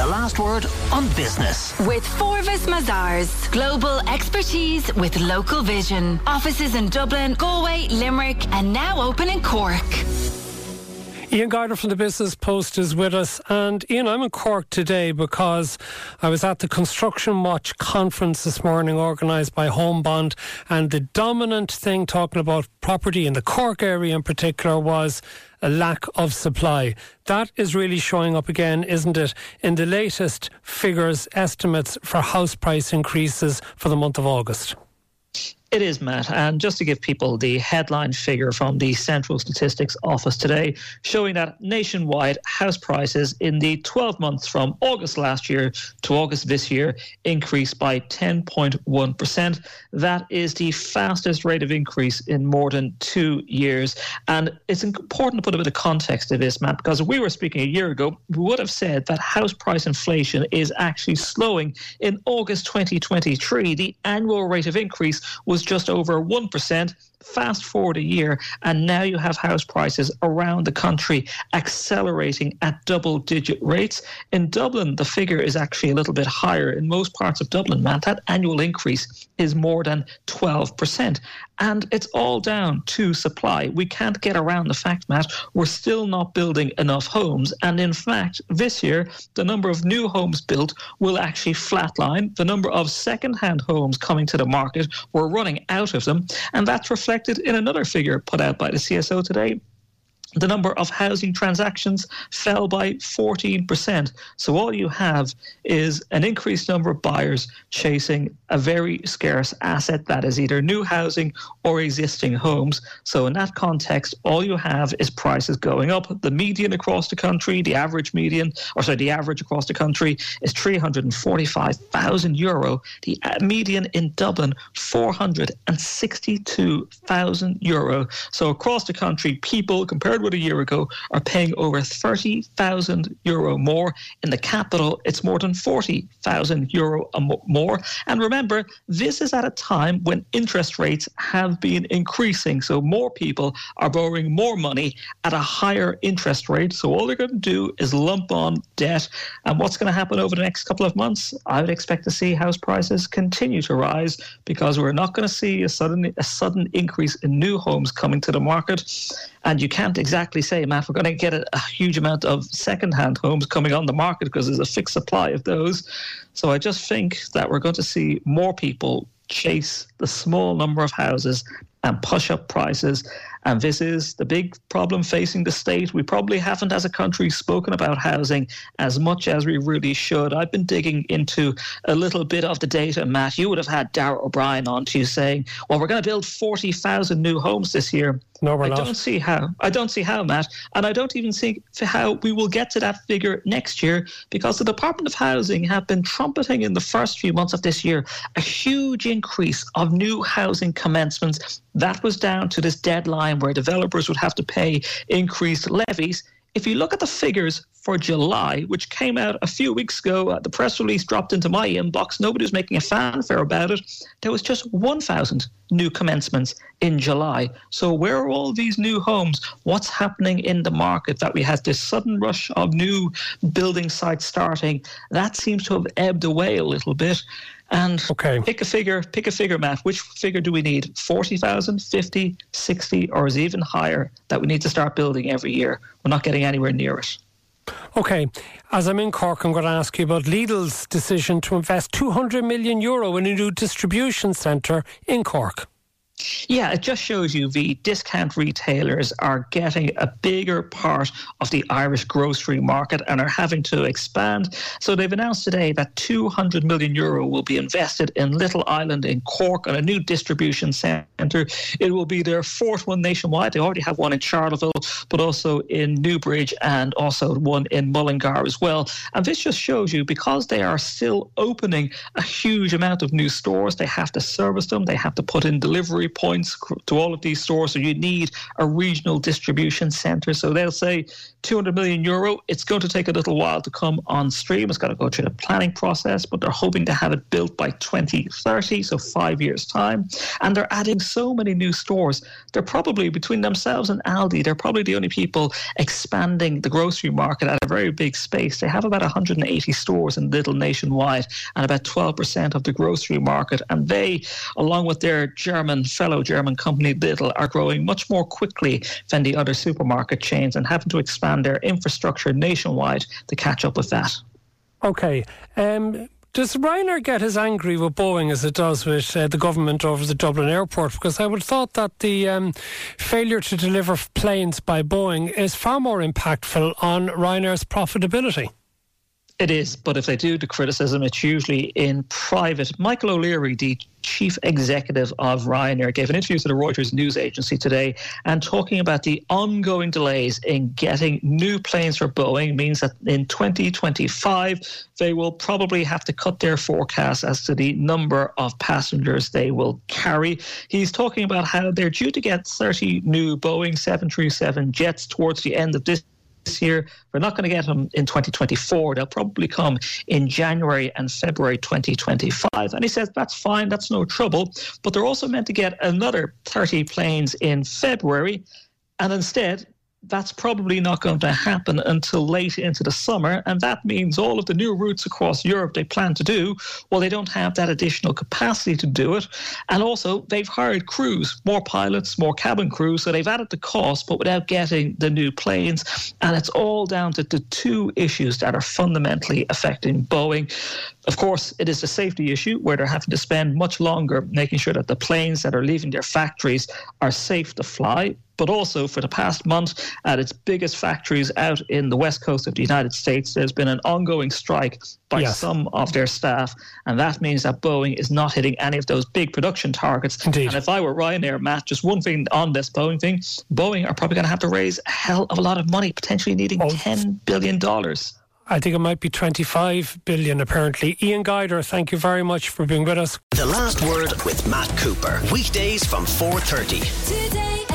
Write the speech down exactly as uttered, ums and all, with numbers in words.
The last word on business. With Forvis Mazars. Global expertise with local vision. Offices in Dublin, Galway, Limerick, and now open in Cork. Ian Gardner from the Business Post is with us. And Ian, I'm in Cork today because I was at the Construction Watch conference this morning organised by Home Bond, and the dominant thing talking about property in the Cork area in particular was a lack of supply. That is really showing up again, isn't it, in the latest figures, estimates for house price increases for the month of August? It is, Matt, and just to give people the headline figure from the Central Statistics Office today, showing that nationwide house prices in the twelve months from August last year to August this year increased by ten point one percent. That is the fastest rate of increase in more than two years. And it's important to put a bit of context to this, Matt, because if we were speaking a year ago, we would have said that house price inflation is actually slowing. In August twenty twenty-three, the annual rate of increase was just over one percent. Fast forward a year, and now you have house prices around the country accelerating at double-digit rates. In Dublin, the figure is actually a little bit higher. In most parts of Dublin, man, that annual increase is more than twelve percent. And it's all down to supply. We can't get around the fact, Matt, we're still not building enough homes. And in fact, this year, the number of new homes built will actually flatline. The number of second-hand homes coming to the market, we're running out of them. And that's reflected in another figure put out by the C S O today. The number of housing transactions fell by fourteen percent. So all you have is an increased number of buyers chasing a very scarce asset that is either new housing or existing homes. So in that context, all you have is prices going up. The median across the country, the average median, or sorry, the average across the country is three hundred forty-five thousand euro. The median in Dublin, four hundred sixty-two thousand euro. So across the country, people, compared with a year ago, are paying over thirty thousand euro more. In the capital, it's more than forty thousand euro more. And remember, this is at a time when interest rates have been increasing. So more people are borrowing more money at a higher interest rate. So all they're going to do is lump on debt. And what's going to happen over the next couple of months? I would expect to see house prices continue to rise, because we're not going to see a sudden a sudden increase in new homes coming to the market. And you can't exactly say, Matt, we're going to get a, a huge amount of second-hand homes coming on the market because there's a fixed supply of those. So I just think that we're going to see more people chase the small number of houses and push up prices. And this is the big problem facing the state. We probably haven't, as a country, spoken about housing as much as we really should. I've been digging into a little bit of the data, Matt. You would have had Darragh O'Brien on to you saying, well, we're going to build forty thousand new homes this year. No, we're I not. don't see how. I don't see how, Matt. And I don't even see how we will get to that figure next year, because the Department of Housing have been trumpeting in the first few months of this year a huge increase of new housing commencements. That was down to this deadline where developers would have to pay increased levies. If you look at the figures for July, which came out a few weeks ago, uh, the press release dropped into my inbox. Nobody was making a fanfare about it. There was just one thousand new commencements in July. So where are all these new homes? What's happening in the market that we had this sudden rush of new building sites starting? That seems to have ebbed away a little bit. And okay. pick a figure, pick a figure, Matt. Which figure do we need? forty thousand, fifty, sixty, or is it even higher that we need to start building every year? We're not getting anywhere near it. OK, as I'm in Cork, I'm going to ask you about Lidl's decision to invest two hundred million euro in a new distribution centre in Cork. Yeah, it just shows you the discount retailers are getting a bigger part of the Irish grocery market and are having to expand. So they've announced today that two hundred million euro will be invested in Little Island in Cork on a new distribution centre. It will be their fourth one nationwide. They already have one in Charleville, but also in Newbridge and also one in Mullingar as well. And this just shows you, because they are still opening a huge amount of new stores, they have to service them, they have to put in delivery points to all of these stores, so you need a regional distribution centre. So they'll say two hundred million euro. It's going to take a little while to come on stream. It's got to go through the planning process, but they're hoping to have it built by twenty thirty, so five years' time. And they're adding so many new stores. They're probably, between themselves and Aldi, they're probably the only people expanding the grocery market at a very big space. They have about one hundred eighty stores in Lidl nationwide and about twelve percent of the grocery market. And they, along with their German, fellow German company Lidl, are growing much more quickly than the other supermarket chains and having to expand their infrastructure nationwide to catch up with that. Okay. Um Does Ryanair get as angry with Boeing as it does with uh, the government over the Dublin airport? Because I would have thought that the um, failure to deliver planes by Boeing is far more impactful on Ryanair's profitability. It is, but if they do the criticism, it's usually in private. Michael O'Leary, the chief executive of Ryanair, gave an interview to the Reuters news agency today and talking about the ongoing delays in getting new planes for Boeing means that in twenty twenty-five they will probably have to cut their forecast as to the number of passengers they will carry. He's talking about how they're due to get thirty new Boeing seven thirty-seven jets towards the end of this This year. We're not going to get them in twenty twenty-four. They'll probably come in January and February twenty twenty-five. And he says that's fine, that's no trouble. But they're also meant to get another thirty planes in February. And instead, that's probably not going to happen until late into the summer. And that means all of the new routes across Europe they plan to do, well, they don't have that additional capacity to do it. And also, they've hired crews, more pilots, more cabin crews. So they've added the cost, but without getting the new planes. And it's all down to the two issues that are fundamentally affecting Boeing. Of course, it is a safety issue where they're having to spend much longer making sure that the planes that are leaving their factories are safe to fly. But also, for the past month, at its biggest factories out in the west coast of the United States, there's been an ongoing strike by yes. some of their staff. And that means that Boeing is not hitting any of those big production targets. Indeed. And if I were Ryanair, Matt, just one thing on this Boeing thing, Boeing are probably going to have to raise a hell of a lot of money, potentially needing oh. ten billion dollars. I think it might be twenty-five billion apparently. Ian Guider, thank you very much for being with us. The Last Word with Matt Cooper. Weekdays from four thirty. Today.